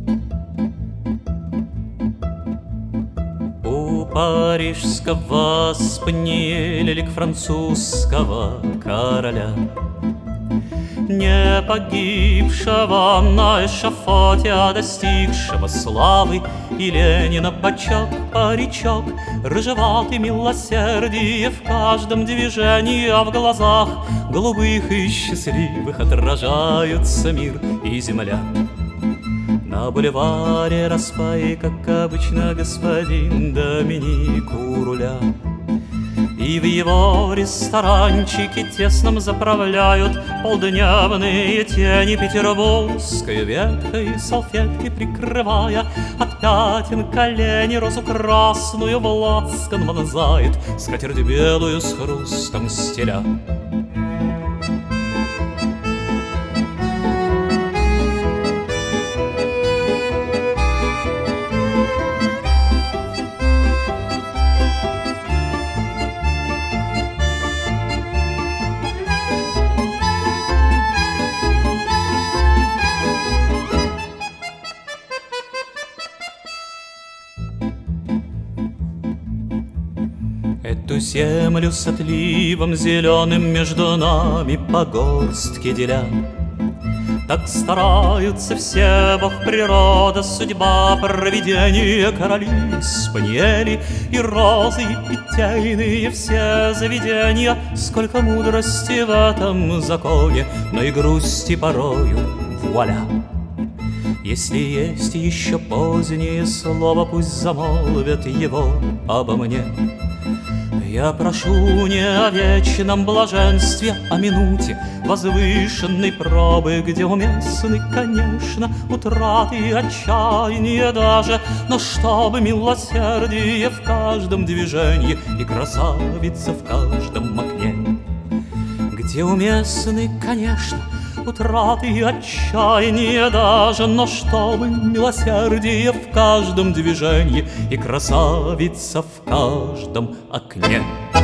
У парижского спаниеля лик французского короля, не погибшего на эшафоте, а достигшего славы, и Ленина бочок-паричок, рыжеватый милосердие в каждом движении, а в глазах голубых и счастливых отражаются мир и земля. На бульваре Распай, как обычно, господин Доминик у руля, и в его ресторанчике тесном заправляют полдневные тени петербургской ветхой салфеткой, прикрывая от пятен колени. Розу красную в лацкан вонзает, скатерть белую с хрустом стеля. Эту землю с отливом зеленым между нами по горстке деля, так стараются все, Бог, природа, судьба, провидение, короли, спаниели и розы, и питейные все заведения. Сколько мудрости в этом законе, но и грусти порою, вуаля. Если есть еще позднее слово, пусть замолвят его обо мне. Я прошу не о вечном блаженстве, о минуте возвышенной пробы, где уместны, конечно, утраты и отчаяние даже, но чтобы милосердие в каждом движении и красавица в каждом окне. Где уместны, конечно, утраты и отчаяние даже, но чтобы милосердие в каждом движении и красавица в каждом окне.